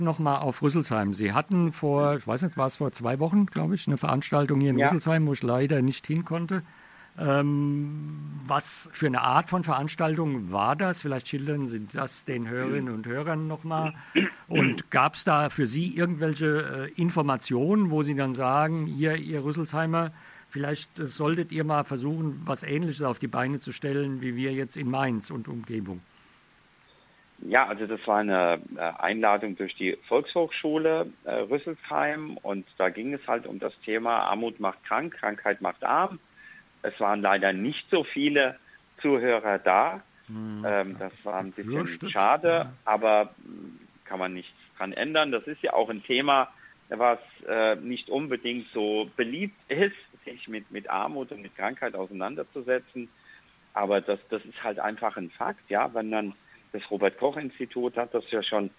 Nochmal auf Rüsselsheim. Sie hatten ich weiß nicht, war es vor 2 Wochen, glaube ich, eine Veranstaltung hier in Rüsselsheim, wo ich leider nicht hin konnte. Was für eine Art von Veranstaltung war das? Vielleicht schildern Sie das den Hörerinnen und Hörern nochmal. Und gab es da für Sie irgendwelche Informationen, wo Sie dann sagen, ihr Rüsselsheimer, vielleicht solltet ihr mal versuchen, was Ähnliches auf die Beine zu stellen, wie wir jetzt in Mainz und Umgebung? Ja, also das war eine Einladung durch die Volkshochschule Rüsselsheim und da ging es halt um das Thema Armut macht krank, Krankheit macht arm. Es waren leider nicht so viele Zuhörer da. Das war ein bisschen schade, aber kann man nichts dran ändern. Das ist ja auch ein Thema, was nicht unbedingt so beliebt ist, sich mit Armut und mit Krankheit auseinanderzusetzen. Aber das ist halt einfach ein Fakt, ja, wenn man das Robert-Koch-Institut hat das ja schon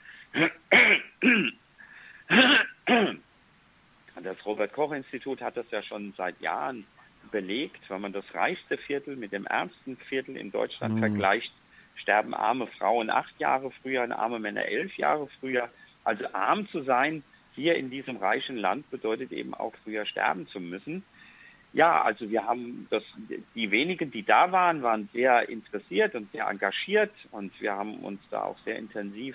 seit Jahren belegt. Wenn man das reichste Viertel mit dem ärmsten Viertel in Deutschland vergleicht, sterben arme Frauen 8 Jahre früher und arme Männer 11 Jahre früher. Also arm zu sein hier in diesem reichen Land bedeutet eben auch früher sterben zu müssen. Ja, also wir haben die wenigen, die da waren sehr interessiert und sehr engagiert und wir haben uns da auch sehr intensiv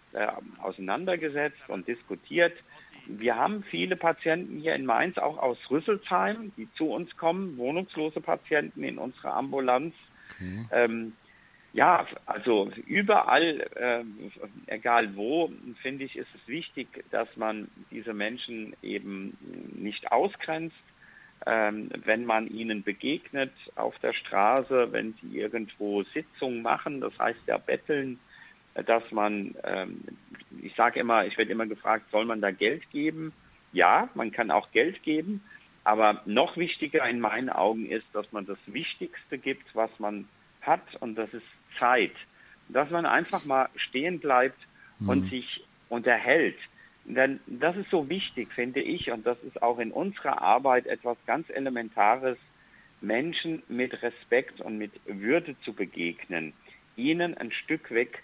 auseinandergesetzt und diskutiert. Wir haben viele Patienten hier in Mainz, auch aus Rüsselsheim, die zu uns kommen, wohnungslose Patienten in unserer Ambulanz. Okay. Ja, also überall, egal wo, finde ich, ist es wichtig, dass man diese Menschen eben nicht ausgrenzt. Wenn man ihnen begegnet auf der Straße, wenn sie irgendwo Sitzungen machen, das heißt ja betteln, dass man, ich werde immer gefragt, soll man da Geld geben? Ja, man kann auch Geld geben, aber noch wichtiger in meinen Augen ist, dass man das Wichtigste gibt, was man hat, und das ist Zeit. Dass man einfach mal stehen bleibt und sich unterhält. Denn das ist so wichtig, finde ich, und das ist auch in unserer Arbeit etwas ganz Elementares, Menschen mit Respekt und mit Würde zu begegnen, ihnen ein Stück weg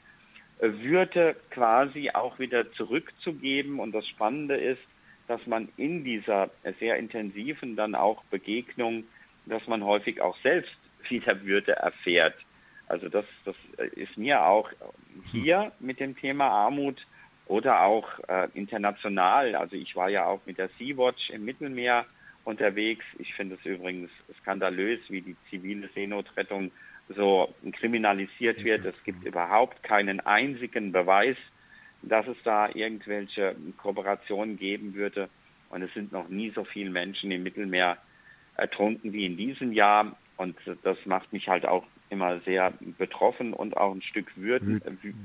Würde quasi auch wieder zurückzugeben. Und das Spannende ist, dass man in dieser sehr intensiven dann auch Begegnung, dass man häufig auch selbst wieder Würde erfährt. Also das ist mir auch hier mit dem Thema Armut oder auch international. Also ich war ja auch mit der Sea-Watch im Mittelmeer unterwegs. Ich finde es übrigens skandalös, wie die zivile Seenotrettung so kriminalisiert wird. Es gibt überhaupt keinen einzigen Beweis, dass es da irgendwelche Kooperationen geben würde. Und es sind noch nie so viele Menschen im Mittelmeer ertrunken wie in diesem Jahr. Und das macht mich halt auch immer sehr betroffen und auch ein Stück wütend.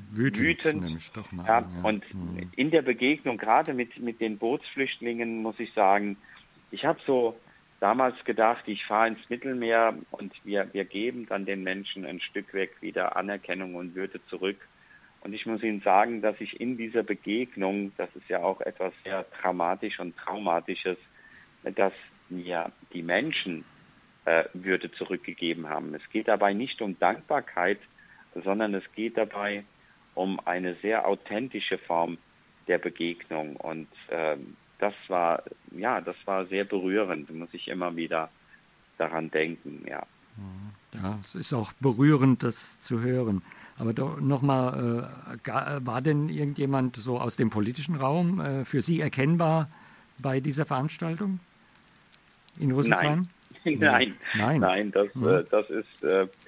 Ja, und in der Begegnung, gerade mit den Bootsflüchtlingen, muss ich sagen, ich habe so damals gedacht, ich fahre ins Mittelmeer und wir geben dann den Menschen ein Stück weg wieder Anerkennung und Würde zurück. Und ich muss Ihnen sagen, dass ich in dieser Begegnung, das ist ja auch etwas sehr Dramatisch und Traumatisches, dass mir die Menschen Würde zurückgegeben haben. Es geht dabei nicht um Dankbarkeit, sondern es geht dabei um eine sehr authentische Form der Begegnung. Und das war sehr berührend, muss ich immer wieder daran denken, ja. Ja, es ist auch berührend, das zu hören. Aber doch nochmal, war denn irgendjemand so aus dem politischen Raum für Sie erkennbar bei dieser Veranstaltung in Rüsselsheim? Nein, das ist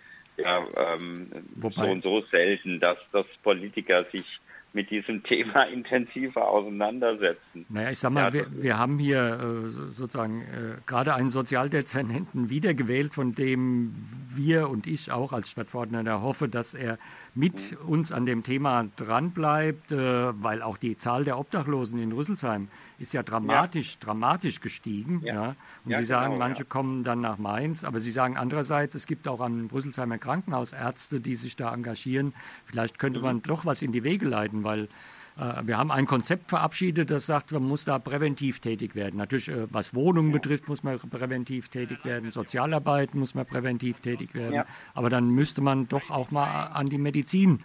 so und so selten, dass Politiker sich mit diesem Thema intensiver auseinandersetzen. Naja, ich sag mal, wir haben hier sozusagen gerade einen Sozialdezernenten wiedergewählt, von dem wir und ich auch als Stadtverordneter hoffe, dass er mit uns an dem Thema dranbleibt, weil auch die Zahl der Obdachlosen in Rüsselsheim ist ja dramatisch gestiegen. Ja. Und Sie sagen, manche kommen dann nach Mainz, aber Sie sagen andererseits, es gibt auch am Rüsselsheimer Krankenhaus Ärzte, die sich da engagieren. Vielleicht könnte man doch was in die Wege leiten, weil wir haben ein Konzept verabschiedet, das sagt, man muss da präventiv tätig werden. Natürlich, was Wohnungen betrifft, muss man präventiv tätig werden, Sozialarbeit muss man präventiv tätig werden. Ja. Aber dann müsste man doch auch mal an die Medizin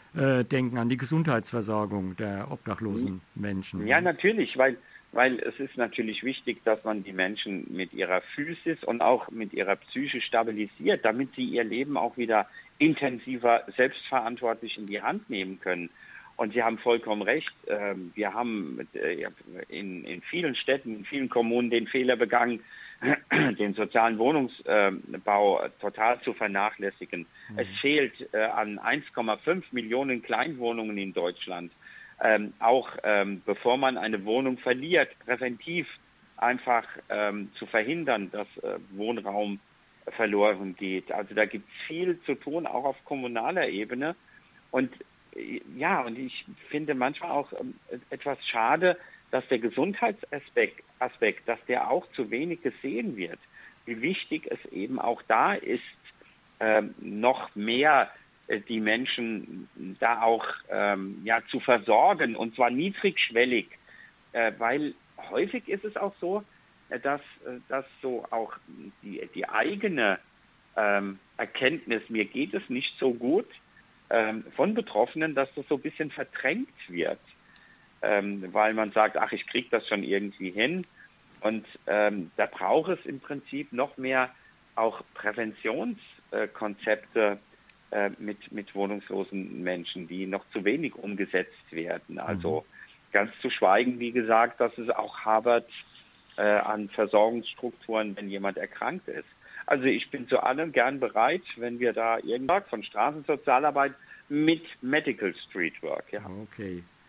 denken, an die Gesundheitsversorgung der obdachlosen Menschen. Ja, natürlich, weil es ist natürlich wichtig, dass man die Menschen mit ihrer Physis und auch mit ihrer Psyche stabilisiert, damit sie ihr Leben auch wieder intensiver, selbstverantwortlich in die Hand nehmen können. Und Sie haben vollkommen recht. Wir haben in vielen Städten, in vielen Kommunen den Fehler begangen, den sozialen Wohnungsbau total zu vernachlässigen. Es fehlt an 1,5 Millionen Kleinwohnungen in Deutschland. Bevor man eine Wohnung verliert, präventiv einfach zu verhindern, dass Wohnraum verloren geht. Also da gibt es viel zu tun, auch auf kommunaler Ebene. Und ich finde manchmal auch etwas schade, dass der Gesundheitsaspekt, dass der auch zu wenig gesehen wird. Wie wichtig es eben auch da ist, noch mehr die Menschen da auch zu versorgen, und zwar niedrigschwellig, weil häufig ist es auch so, dass so auch die eigene Erkenntnis, mir geht es nicht so gut, von Betroffenen, dass das so ein bisschen verdrängt wird, weil man sagt, ach, ich kriege das schon irgendwie hin. Und da braucht es im Prinzip noch mehr auch Präventionskonzepte mit wohnungslosen Menschen, die noch zu wenig umgesetzt werden. Also ganz zu schweigen, wie gesagt, dass es auch hapert an Versorgungsstrukturen, wenn jemand erkrankt ist. Also ich bin zu allem gern bereit, wenn wir da irgendwas von Straßensozialarbeit mit Medical Street Work. Ja. Okay.